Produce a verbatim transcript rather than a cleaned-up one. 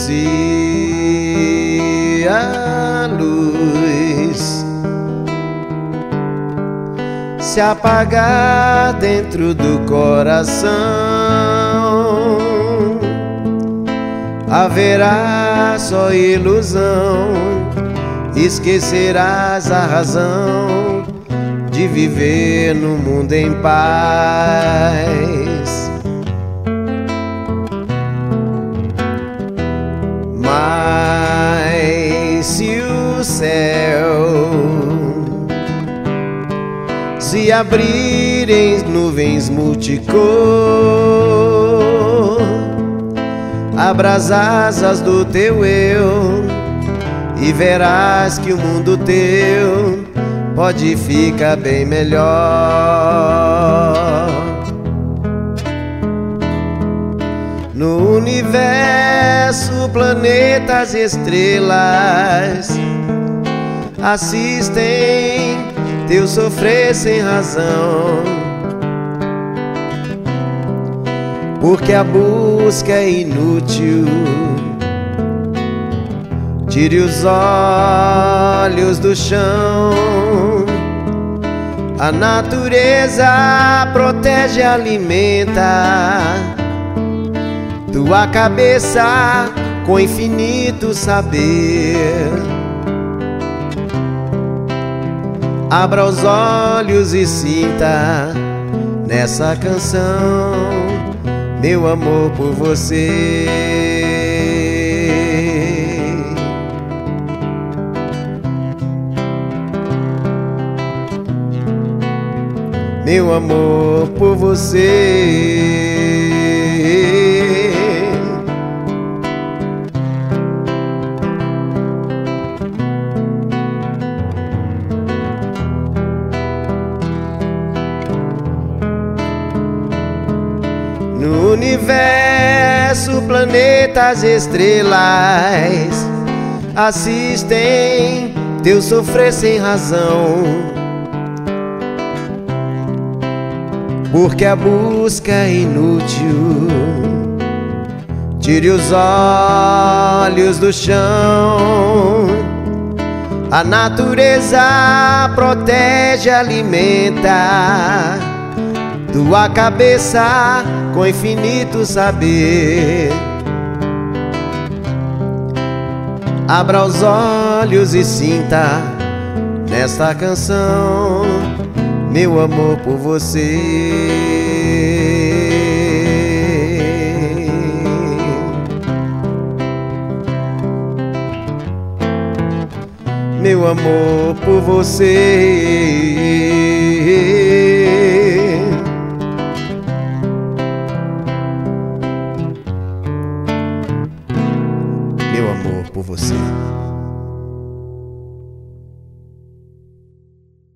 Se a luz se apagar dentro do coração, haverá só ilusão, esquecerás a razão de viver no mundo em paz. Mas se o céu se abrir em nuvens multicor, abra as asas do teu eu e verás que o mundo teu pode ficar bem melhor. No universo, planetas e estrelas assistem teu sofrer sem razão, porque a busca é inútil. Tire os olhos do chão. A natureza protege e alimenta tua cabeça com infinito saber. Abra os olhos e sinta nessa canção meu amor por você. Meu amor por você. No universo, planetas e estrelas assistem teu sofrer sem razão, porque a busca é inútil. Tire os olhos do chão. A natureza protege e alimenta tua cabeça com infinito saber. Abra os olhos e sinta nesta canção meu amor por você. Meu amor por você. Meu amor por você.